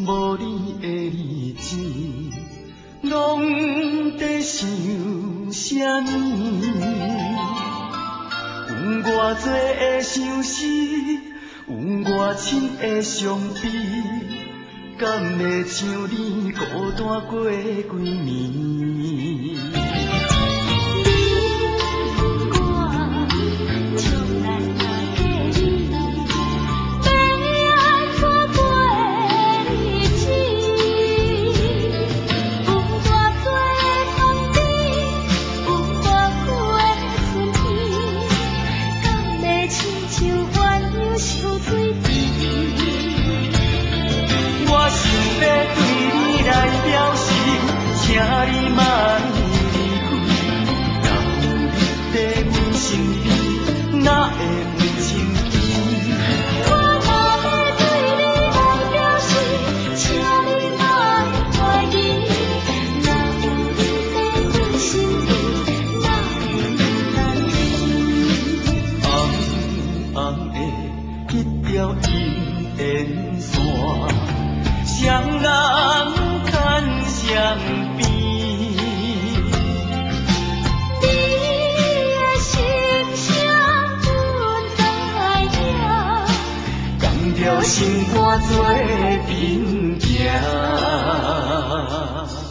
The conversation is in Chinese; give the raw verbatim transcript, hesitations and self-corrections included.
无你的日子，拢在想啥物？有偌多的相思，有偌深的伤悲，敢会像你孤单过几暝？请你莫离开，若有你在阮身边，哪会有情悲？我若要对你来表示，请你莫怀疑，若有你在阮身边，哪会有难离？红红的一条银电线，双人牵相边。心肝做阵行。